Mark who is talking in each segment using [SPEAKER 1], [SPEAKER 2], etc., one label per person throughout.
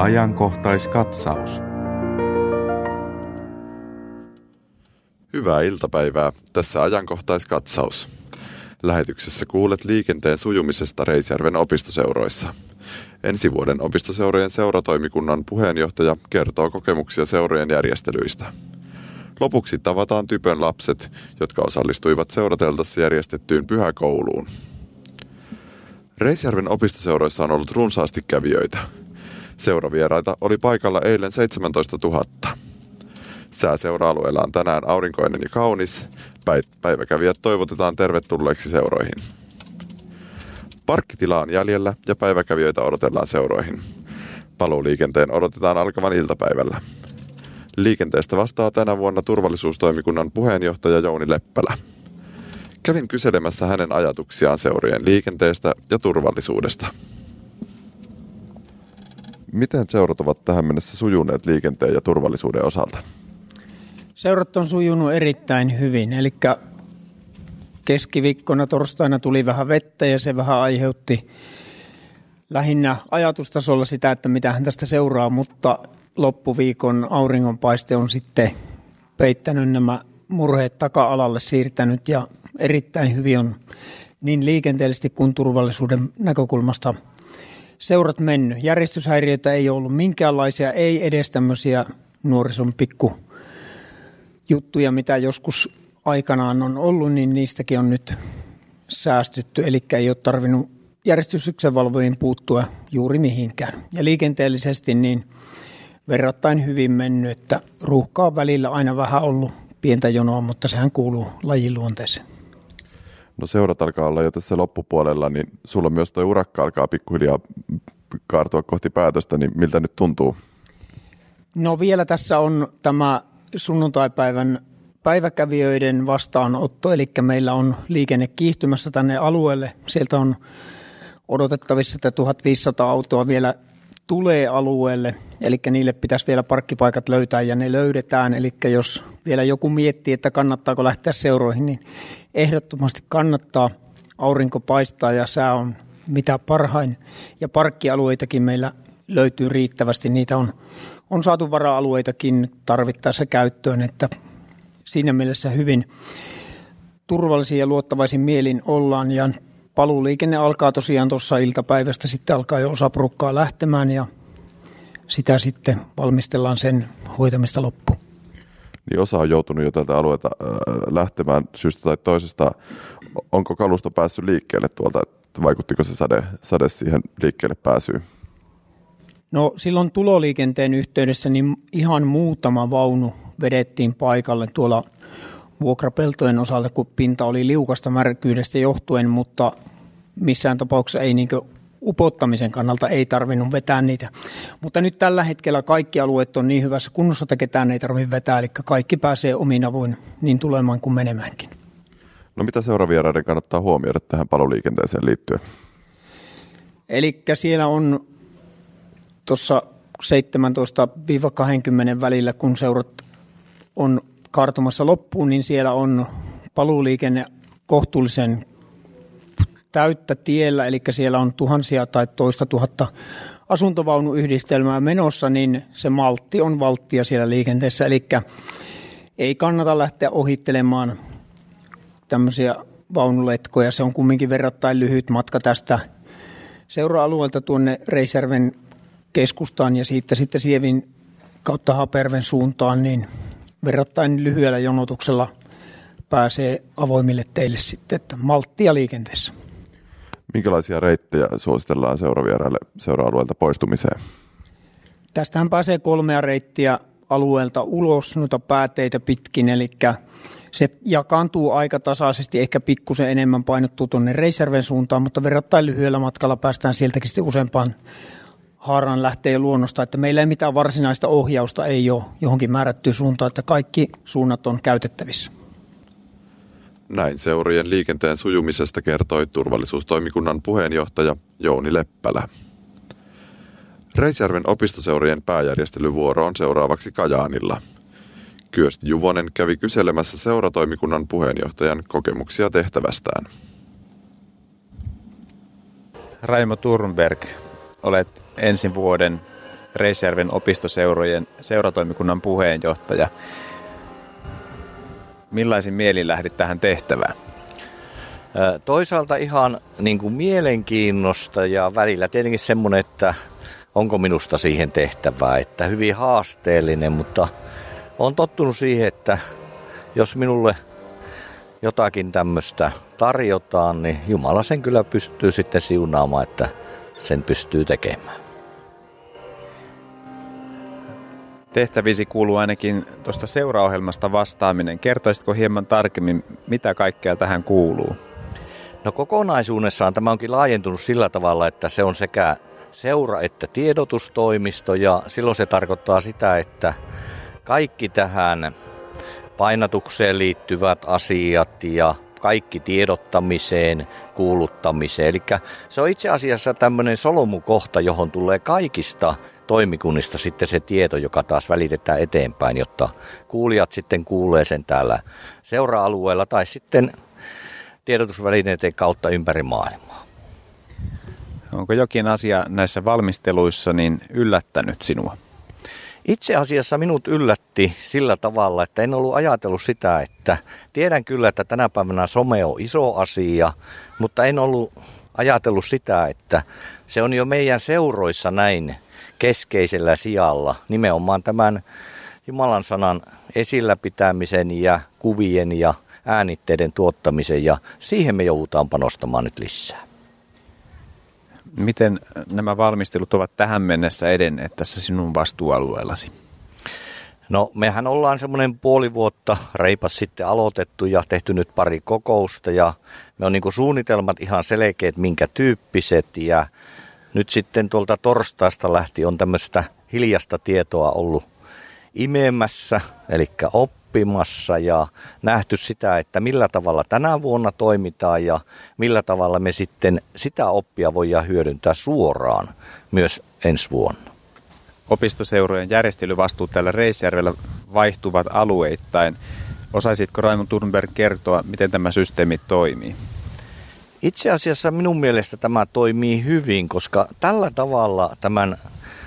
[SPEAKER 1] Ajankohtaiskatsaus.
[SPEAKER 2] Hyvää iltapäivää. Tässä ajankohtaiskatsaus. Lähetyksessä kuulet liikenteen sujumisesta Reisjärven opistoseuroissa. Ensi vuoden opistoseurojen seuratoimikunnan puheenjohtaja kertoo kokemuksia seurojen järjestelyistä. Lopuksi tavataan Typön lapset, jotka osallistuivat seurateltassa järjestettyyn pyhäkouluun. Reisjärven opistoseuroissa on ollut runsaasti kävijöitä. Seuravieraita oli paikalla eilen 17 000. Sää seura-alueella on tänään aurinkoinen ja kaunis. Päiväkävijät toivotetaan tervetulleeksi seuroihin. Parkkitila on jäljellä ja päiväkävijöitä odotellaan seuroihin. Paluuliikenteen odotetaan alkavan iltapäivällä. Liikenteestä vastaa tänä vuonna turvallisuustoimikunnan puheenjohtaja Jouni Leppälä. Kävin kyselemässä hänen ajatuksiaan seurojen liikenteestä ja turvallisuudesta. Miten seurat ovat tähän mennessä sujuneet liikenteen ja turvallisuuden osalta?
[SPEAKER 3] Seurat on sujunut erittäin hyvin, eli keskiviikkona torstaina tuli vähän vettä ja se vähän aiheutti lähinnä ajatustasolla sitä, että mitähän tästä seuraa, mutta loppuviikon auringonpaiste on sitten peittänyt nämä murheet taka-alalle siirtänyt ja erittäin hyvin on niin liikenteellisesti kuin turvallisuuden näkökulmasta seurat mennyt. Järjestyshäiriöitä ei ole ollut minkäänlaisia, ei edes tämmöisiä nuorison pikkujuttuja, mitä joskus aikanaan on ollut, niin niistäkin on nyt säästytty, eli ei ole tarvinnut järjestyksenvalvojien puuttua juuri mihinkään. Ja liikenteellisesti niin verrattain hyvin mennyt, että ruuhkaa on välillä aina vähän ollut pientä jonoa, mutta sehän kuuluu lajin luonteeseen.
[SPEAKER 2] No seurat alkaa olla jo tässä loppupuolella, niin sulla myös tuo urakka alkaa pikkuhiljaa kaartua kohti päätöstä, niin miltä nyt tuntuu?
[SPEAKER 3] No vielä tässä on tämä sunnuntaipäivän päiväkävijöiden vastaanotto, eli meillä on liikenne kiihtymässä tänne alueelle. Sieltä on odotettavissa, että 1500 autoa vielä tulee alueelle, eli niille pitäisi vielä parkkipaikat löytää ja ne löydetään. Eli jos vielä joku miettii, että kannattaako lähteä seuroihin, niin ehdottomasti kannattaa. Aurinko paistaa ja sää on mitä parhain ja parkkialueitakin meillä löytyy riittävästi. Niitä on saatu vara-alueitakin tarvittaessa käyttöön, että siinä mielessä hyvin turvallisin ja luottavaisin mielin ollaan ja paluuliikenne alkaa tosiaan tuossa iltapäivästä, sitten alkaa jo osa porukkaa lähtemään ja sitä sitten valmistellaan sen hoitamista loppuun.
[SPEAKER 2] Niin osa on joutunut jo tältä alueelta lähtemään syystä tai toisesta. Onko kalusto päässyt liikkeelle tuolta? Vaikuttiko se sade siihen liikkeelle pääsyyn?
[SPEAKER 3] No silloin tuloliikenteen yhteydessä niin ihan muutama vaunu vedettiin paikalle tuolla vuokrapeltojen osalta, kun pinta oli liukasta märkyydestä johtuen, mutta missään tapauksessa ei upottamisen kannalta ei tarvinnut vetää niitä. Mutta nyt tällä hetkellä kaikki alueet on niin hyvässä kunnossa, että ketään ei tarvitse vetää, eli kaikki pääsee omin avuin niin tulemaan kuin menemäänkin.
[SPEAKER 2] No mitä seuravieraiden kannattaa huomioida tähän paluuliikenteeseen liittyen? Eli
[SPEAKER 3] siellä on tuossa 17-20 välillä, kun seurat on kaartumassa loppuun, niin siellä on paluuliikenne kohtuullisen täyttä tiellä, eli siellä on tuhansia tai toista tuhatta asuntovaunuyhdistelmää menossa, niin se maltti on valttia siellä liikenteessä, eli ei kannata lähteä ohittelemaan tämmöisiä vaunuletkoja. Se on kumminkin verrattain lyhyt matka tästä seura-alueelta tuonne Reisjärven keskustaan ja siitä sitten Sievin kautta Haperven suuntaan, niin verrattain lyhyellä jonotuksella pääsee avoimille teille sitten, että malttia liikenteessä.
[SPEAKER 2] Minkälaisia reittejä suositellaan seuravieraille seura-alueelta poistumiseen?
[SPEAKER 3] Tästähän pääsee 3 reittiä alueelta ulos, noita pääteitä pitkin, eli se jakaantuu aika tasaisesti, ehkä pikkusen enemmän painottuu tuonne Reisjärven suuntaan, mutta verrattain lyhyellä matkalla päästään sieltäkin sitten useampaan haaraan lähtee luonnosta, että meillä ei mitään varsinaista ohjausta ei ole johonkin määrättyyn suuntaan, että kaikki suunnat on käytettävissä.
[SPEAKER 2] Näin seurojen liikenteen sujumisesta kertoi turvallisuustoimikunnan puheenjohtaja Jouni Leppälä. Reisjärven opistoseurojen pääjärjestelyvuoro on seuraavaksi Kajaanilla. Kyösti Juvonen kävi kyselemässä seuratoimikunnan puheenjohtajan kokemuksia tehtävästään.
[SPEAKER 4] Raimo Thurnberg, olet ensi vuoden
[SPEAKER 1] Reisjärven opistoseurojen seuratoimikunnan puheenjohtaja. Millaisin mielin lähdit tähän tehtävään?
[SPEAKER 4] Toisaalta ihan niin kuin mielenkiinnosta ja välillä tietenkin semmoinen, että onko minusta siihen tehtävää, että hyvin haasteellinen, mutta olen tottunut siihen, että jos minulle jotakin tämmöistä tarjotaan, niin Jumala sen kyllä pystyy sitten siunaamaan, että sen pystyy tekemään.
[SPEAKER 1] Tehtävisi kuuluu ainakin tuosta seuraohjelmasta vastaaminen. Kertoisitko hieman tarkemmin, mitä kaikkea tähän kuuluu?
[SPEAKER 4] No kokonaisuudessaan tämä onkin laajentunut sillä tavalla, että se on sekä seura- että tiedotustoimisto, ja silloin se tarkoittaa sitä, että kaikki tähän painatukseen liittyvät asiat ja kaikki tiedottamiseen, kuuluttamiseen. Eli se on itse asiassa tämmöinen solmukohta, johon tulee kaikista toimikunnista sitten se tieto, joka taas välitetään eteenpäin, jotta kuulijat sitten kuulee sen täällä seura-alueella tai sitten tiedotusvälineiden kautta ympäri maailmaa.
[SPEAKER 1] Onko jokin asia näissä valmisteluissa niin yllättänyt sinua?
[SPEAKER 4] Itse asiassa minut yllätti sillä tavalla, että en ollut ajatellut sitä, että tiedän kyllä, että tänä päivänä some on iso asia, mutta en ollut ajatellut sitä, että se on jo meidän seuroissa näin keskeisellä sijalla, nimenomaan tämän Jumalan sanan esillä pitämisen ja kuvien ja äänitteiden tuottamisen, ja siihen me joudutaan panostamaan nyt lisää.
[SPEAKER 1] Miten nämä valmistelut ovat tähän mennessä edenneet tässä sinun vastuualueellasi?
[SPEAKER 4] No mehän ollaan semmoinen puoli vuotta reipas sitten aloitettu ja tehty nyt pari kokousta, ja me on niin kuin suunnitelmat ihan selkeät minkä tyyppiset, ja nyt sitten tuolta torstaista lähti on tämmöistä hiljasta tietoa ollut imemässä, eli oppimassa, ja nähty sitä, että millä tavalla tänä vuonna toimitaan ja millä tavalla me sitten sitä oppia voidaan hyödyntää suoraan myös ensi vuonna.
[SPEAKER 1] Opistoseurojen järjestelyvastuut täällä Reisjärvellä vaihtuvat alueittain. Osaisitko Raimo Thunberg kertoa, miten tämä systeemi toimii?
[SPEAKER 4] Itse asiassa minun mielestä tämä toimii hyvin, koska tällä tavalla tämän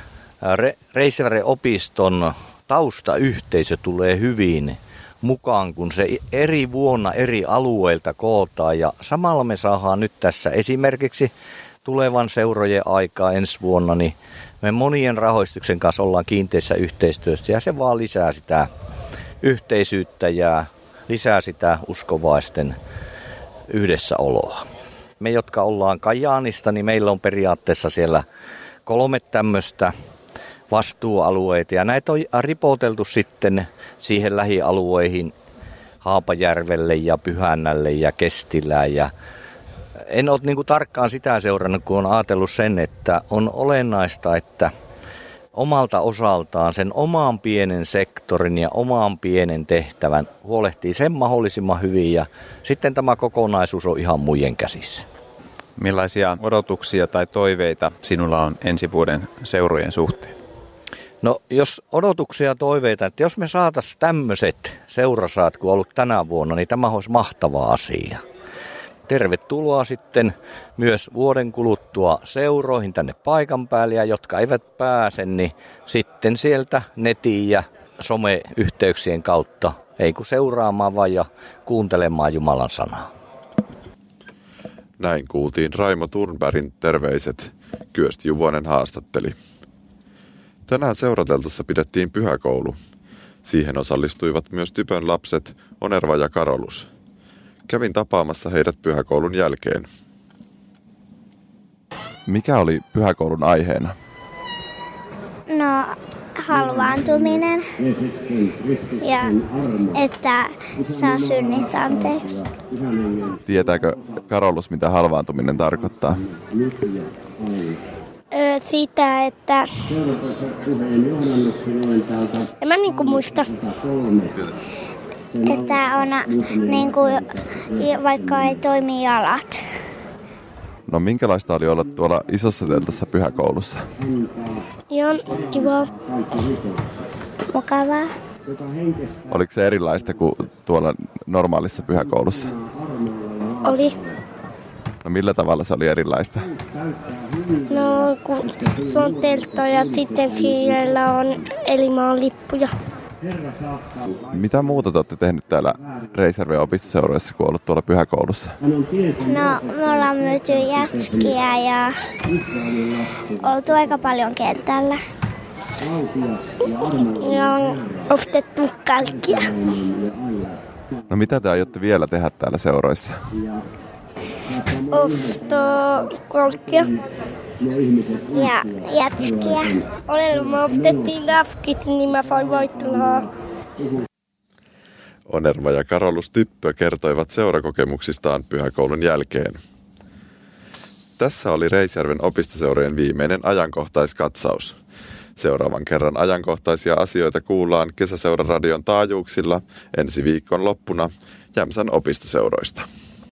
[SPEAKER 4] Reisjärven opiston taustayhteisö tulee hyvin mukaan, kun se eri vuonna eri alueilta kootaan, ja samalla me saadaan nyt tässä esimerkiksi tulevan seurojen aikaa ensi vuonna, niin me monien rahoistuksen kanssa ollaan kiinteissä yhteistyössä, ja se vaan lisää sitä yhteisyyttä ja lisää sitä uskovaisten yhdessäoloa. Me, jotka ollaan Kajaanista, niin meillä on periaatteessa siellä 3 tämmöistä vastuualueita, ja näitä on ripoteltu sitten siihen lähialueihin Haapajärvelle ja Pyhännälle ja Kestilään, ja en ole niin kuin tarkkaan sitä seurannut, kun on ajatellut sen, että on olennaista, että omalta osaltaan sen oman pienen sektorin ja oman pienen tehtävän huolehtii sen mahdollisimman hyvin, ja sitten tämä kokonaisuus on ihan muiden käsissä.
[SPEAKER 1] Millaisia odotuksia tai toiveita sinulla on ensi vuoden seurojen suhteen?
[SPEAKER 4] No jos odotuksia ja toiveita, että jos me saataisiin tämmöiset seurasaat kuin ollut tänä vuonna, niin tämä olisi mahtava asia. Tervetuloa sitten myös vuoden kuluttua seuroihin tänne paikan päälle, ja jotka eivät pääse, niin sitten sieltä netin ja someyhteyksien kautta, ei kun seuraamaan vaan ja kuuntelemaan Jumalan sanaa.
[SPEAKER 2] Näin kuultiin Raimo Thunbergin terveiset. Kyösti Juvonen haastatteli. Tänään seurateltassa pidettiin pyhäkoulu. Siihen osallistuivat myös Typön lapset Onerva ja Karolus. Kävin tapaamassa heidät pyhäkoulun jälkeen. Mikä oli pyhäkoulun aiheena?
[SPEAKER 5] No, halvaantuminen ja että saa synnit anteeksi.
[SPEAKER 2] Tietääkö Karolus, mitä halvaantuminen tarkoittaa?
[SPEAKER 5] Sitä, että en mä niinku muista, että on niinku, vaikka ei toimi jalat.
[SPEAKER 2] No minkälaista oli olla tuolla isossa teltassa pyhäkoulussa?
[SPEAKER 5] Joo, kiva. Mukavaa.
[SPEAKER 2] Oliko se erilaista kuin tuolla normaalissa pyhäkoulussa?
[SPEAKER 5] Oli.
[SPEAKER 2] No millä tavalla se oli erilaista?
[SPEAKER 5] No se on teltta ja sitten siellä on Elimaan lippuja.
[SPEAKER 2] Mitä muuta te olette tehnyt täällä Reisjärven opistoseuroissa, kun ollut tuolla pyhäkoulussa?
[SPEAKER 5] No, me ollaan myyty jätskiä ja oltu aika paljon kentällä. Ja on ostettu kalkkia.
[SPEAKER 2] No mitä te aiotte vielä tehdä täällä seuroissa?
[SPEAKER 5] Ostaa kalkkia ja jätskiä. Me ostettiin nafkit, niin mä sain voittorahaa.
[SPEAKER 2] Onerva ja Karolus Typpö kertoivat seurakokemuksistaan pyhäkoulun jälkeen. Tässä oli Reisjärven opistoseurojen viimeinen ajankohtaiskatsaus. Seuraavan kerran ajankohtaisia asioita kuullaan Kesäseuraradion taajuuksilla ensi viikon loppuna Jämsän opistoseuroista.